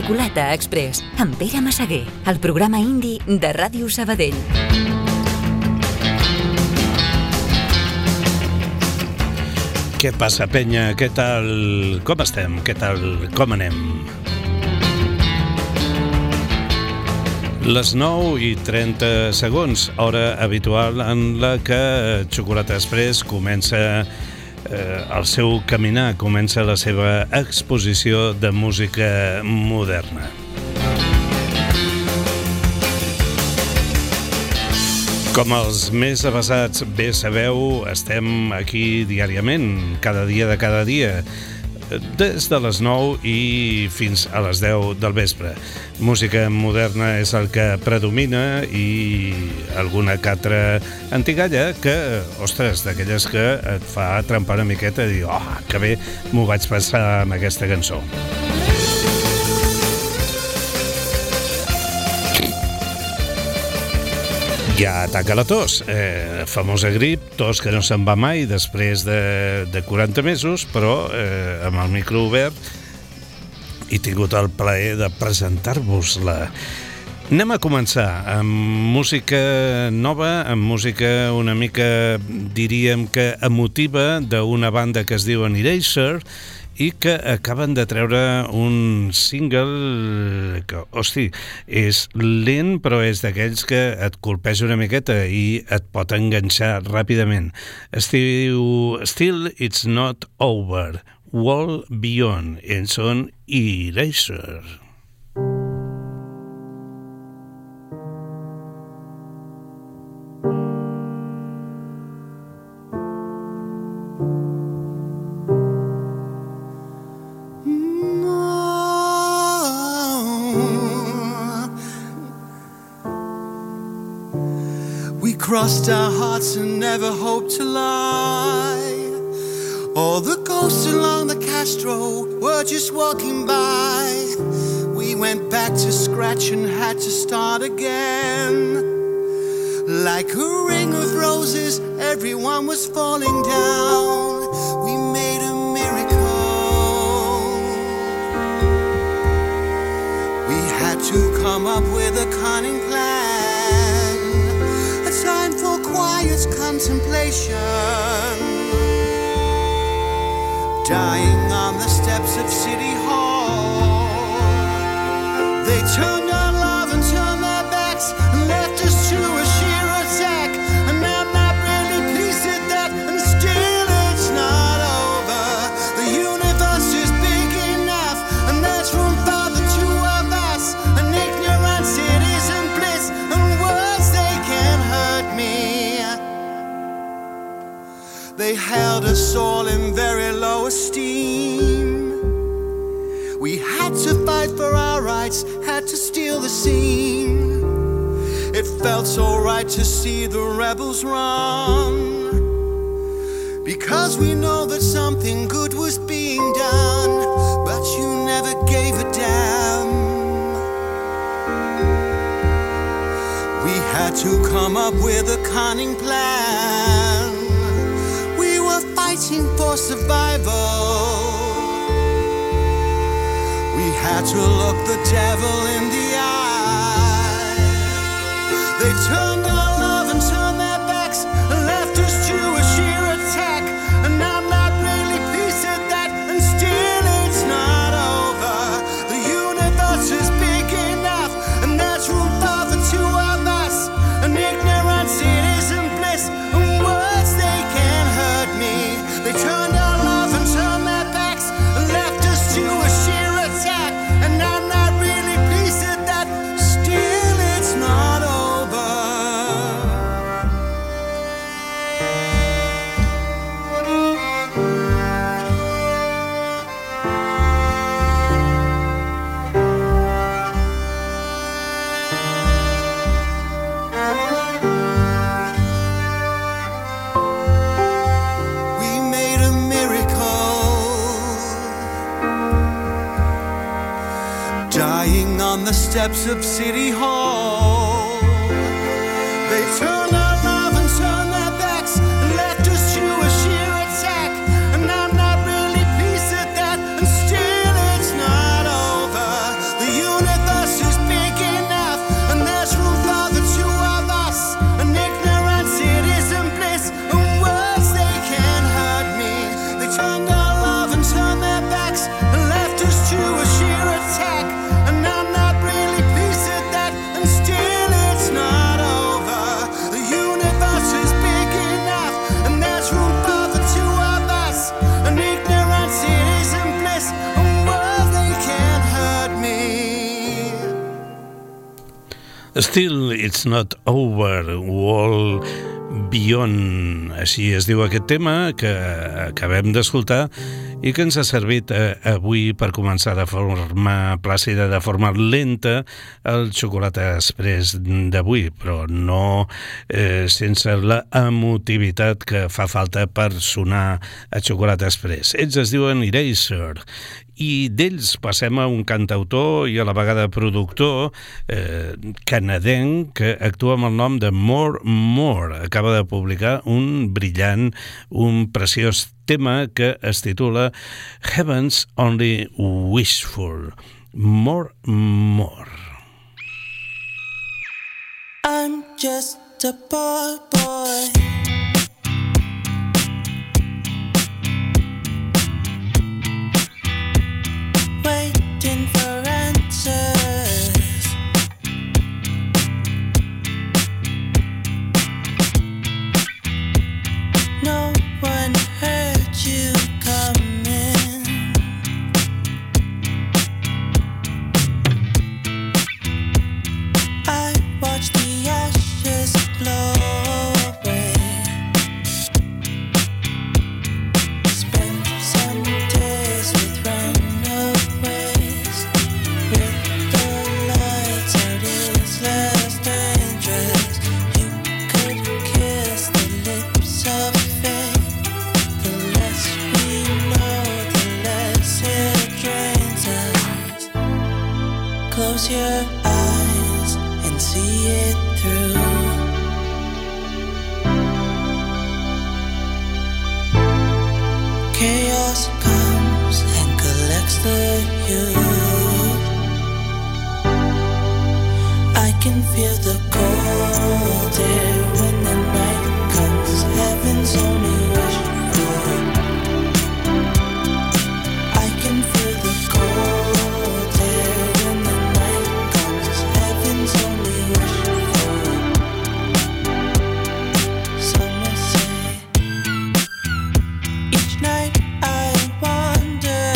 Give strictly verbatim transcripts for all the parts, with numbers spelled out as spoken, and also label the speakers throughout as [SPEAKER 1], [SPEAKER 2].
[SPEAKER 1] Xocolata Express, amb Pere Massaguer, el programa indi de Ràdio Sabadell.
[SPEAKER 2] Què passa, penya? Què tal? Com estem? Què tal? Com anem? Les nou i trenta segons, hora habitual en la que Xocolata Express comença eh, el seu caminar, comença la seva exposició de música moderna. Com els més avesats bé sabeu, estem aquí diàriament, cada dia de cada dia, des de les nou i fins a les deu del vespre. Música moderna és el que predomina i alguna que altra antigalla que, ostres, d'aquelles que et fa trempar una miqueta i dir, oh, que bé m'ho vaig passar amb aquesta cançó. Ja ataca la tos, eh, famosa grip, tos que no se'n va mai després de, de quaranta mesos, però eh, amb el micro obert he tingut el plaer de presentar-vos-la. Anem a començar amb música nova, amb música una mica, diríem que emotiva, d'una banda que es diu Erasure, i que acaben de treure un single que, hosti, és lent, però és d'aquells que et colpeja una miqueta i et pot enganxar ràpidament. Es diu Still It's Not Over, World Beyond, en són Erasure.
[SPEAKER 3] Crossed our hearts and never hoped to lie. All the ghosts along the Castro were just walking by. We went back to scratch and had to start again. Like a ring of roses, everyone was falling down. We made a miracle. We had to come up with a cunning plan. Time for quiet contemplation. Dying on the steps of City Hall. They turned our love and turned their backs and left us to a sheer attack. And I'm not really pleased at that, and still it's not over. The universe is big enough, and there's room for the two of us. And ignorance, it isn't bliss, and words they can't hurt me. They held us all in very low esteem. We had to fight for our rights, had to steal the scene. It felt so right to see the rebels run, because we know that something good was being done, but you never gave a damn. We had to come up with a cunning plan. We were fighting for survival. We had to look the devil in the eye. They turned our love and turned their backs and left us to a sheer attack. And I'm not really pleased at that, and still it's not over. The universe is big enough, and there's room for the two of us. And ignorance, it isn't bliss, and words they can't hurt me. They turned our love and turned their backs and left us to a sheer attack. And I'm not really pleased at that, still it's not over. We made a miracle. Dying on the steps of City Hall. They turned our love and turned their backs and left us to a sheer attack. And I'm not really pleased at that, and still it's not over. The
[SPEAKER 2] Still It's Not Over, Wall Beyond, així es diu aquest tema que acabem d'escoltar i que ens ha servit eh, avui per començar de forma plàcida, de forma lenta, el xocolata express d'avui, però no eh, sense la emotivitat que fa falta per sonar a xocolata express. Ells es diuen Eraser, i d'ells passem a un cantautor i a la vegada productor eh, canadenc que actua amb el nom de More More. Acaba de publicar un brillant, un preciós tema que es titula Heaven's Only Wishful. More More.
[SPEAKER 4] I'm just a poor boy, waiting for answers. No one heard you coming. I watched the ashes blow away. Spent some days with runaways. With the lights out, it's less dangerous. You could kiss the lips of fate. The less we know, the less it drains us. Close your eyes and see it through. Chaos comes and collects the youth. I can feel the cold air when the night comes. Heaven's only wishful. I can feel the cold air when the night comes. Heaven's only wishful. Some will say, each night I wonder,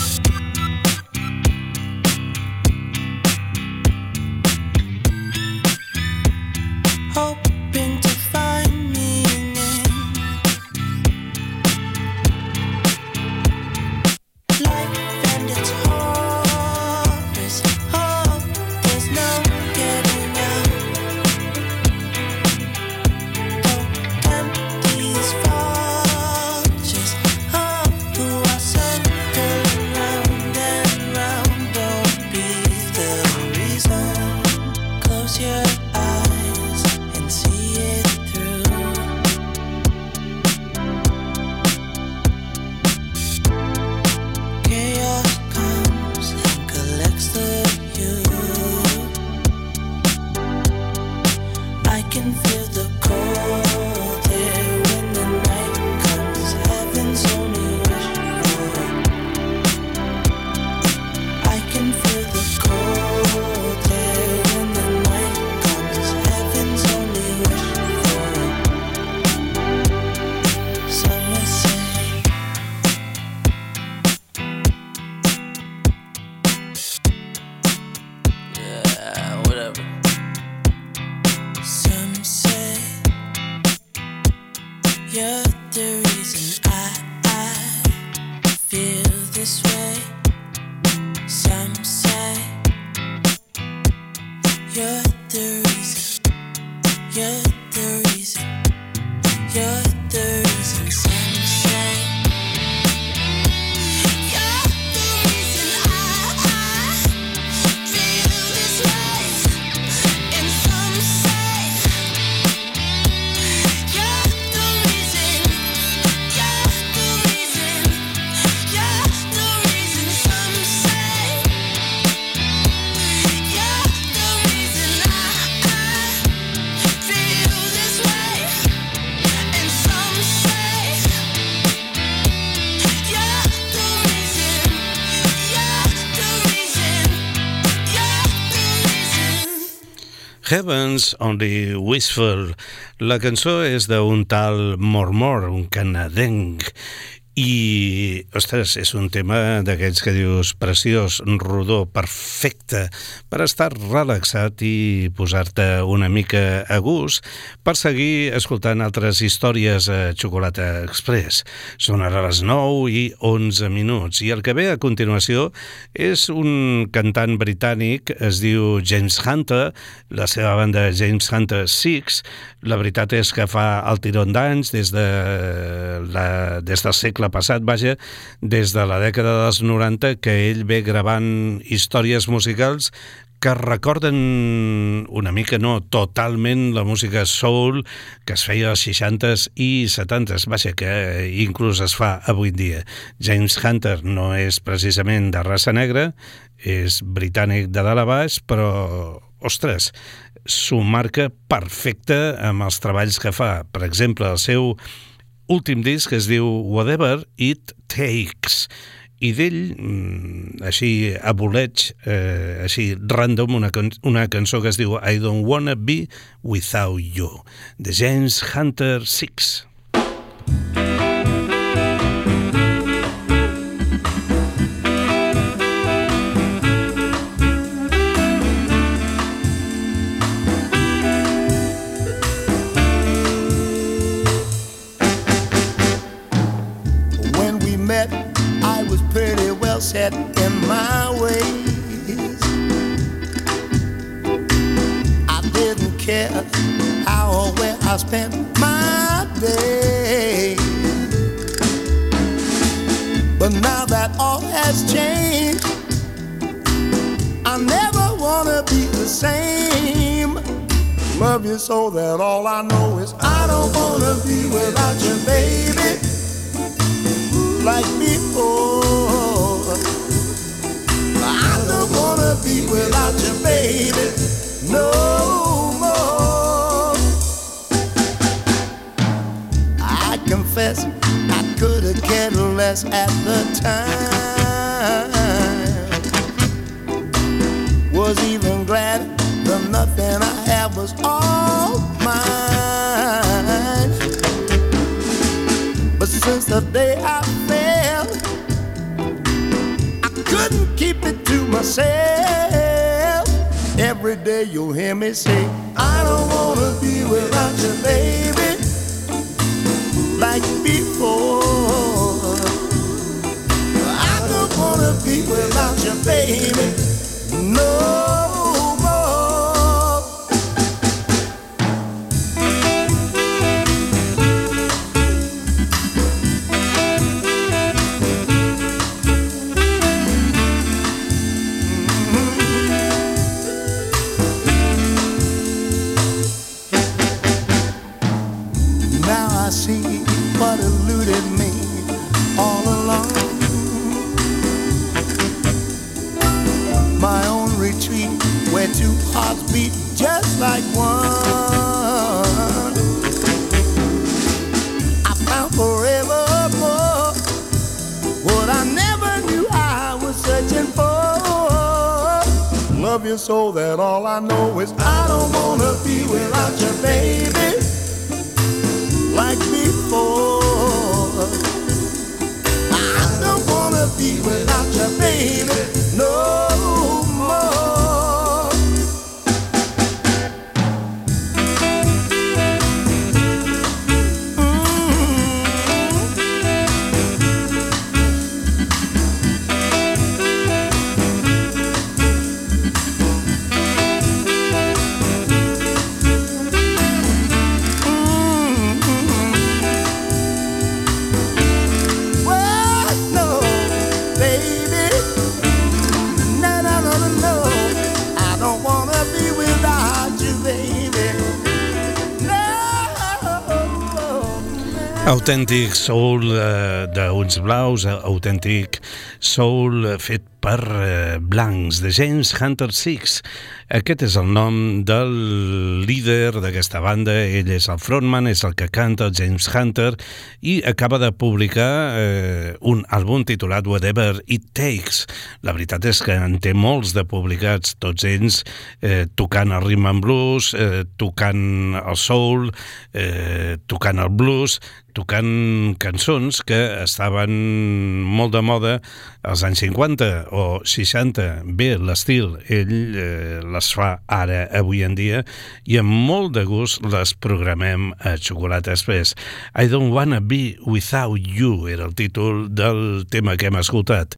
[SPEAKER 4] hoping to find meaning. Life and its horrors. Oh, there's no getting out. Don't tempt these vultures. Oh, who are circling round and round. Don't be the reason. Close your eyes and see it through. Chaos comes and collects the youth. I can feel the cold air when the night comes. Heaven's only wishful. I can feel the cold air when the night comes. Heaven's only wishful. Some will say, yeah, whatever. Some say you're the reason I, I feel this way. Some say you're the reason. You're the reason. You're the reason. Some say you're the reason I, I feel this way. And some say you're the reason. You're the reason. You're the reason. Some say you're the reason I, I feel this way. And some say you're the reason. You're the reason. You're the reason.
[SPEAKER 2] Heaven's Only Wishful. La cançó és d'un tal More More, un canadenc, I, ostres, és un tema d'aquells que dius preciós, rodó, perfecte, per estar relaxat i posar-te una mica a gust per seguir escoltant altres històries a Xocolata Express. Són ara les nou i onze minuts i el que ve a continuació és un cantant britànic, es diu James Hunter, la seva banda James Hunter Six. La veritat és que fa el tirón d'anys des, de la, des del segle passat, vaja, des de la dècada dels noranta, que ell ve gravant històries musicals que recorden una mica, no totalment, la música soul que es feia als seixantes i setantes, vaja, que inclús es fa avui en dia. James Hunter no és precisament de raça negra, és britànic de dalt a baix, però, ostres, s'ho marca perfecte amb els treballs que fa. Per exemple, el seu últim disc es diu Whatever It Takes, i d'ell, així a boleig, eh, així random, una, una cançó que es diu I Don't Wanna Be Without You, de James Hunter Six.
[SPEAKER 3] Set in my ways, I didn't care how or where I spent my day. But now that all has changed, I never wanna be the same. Love you so that all I know is I don't wanna be without you, baby, like before. I don't wanna be without you, baby, no more. I confess I could have cared less at the time. Was even glad the nothing I had was all mine. But since the day I fell, couldn't keep it to myself. Every day you'll hear me say I don't wanna be without you, baby, like before. I don't wanna be without you, baby, no. Just like one, I found forevermore what I never knew I was searching for. Love you so that all I know is I don't wanna be without you, baby, like before. I don't wanna be without you, baby, no.
[SPEAKER 2] Autèntic soul eh, d'uns blaus, autèntic soul fet per eh, blancs, de James Hunter Six. Aquest és el nom del líder d'aquesta banda, ell és el frontman, és el que canta, el James Hunter, i acaba de publicar eh, un àlbum titulat Whatever It Takes. La veritat és que en té molts de publicats, tots ells eh, tocant el rhythm and blues, eh, tocant el soul, eh, tocant el blues, tocant cançons que estaven molt de moda als anys cinquanta o seixanta. Bé, l'estil, ell eh, les fa ara, avui en dia, i amb molt de gust les programem a Xocolata Express. I Don't Wanna Be Without You era el títol del tema que hem escoltat.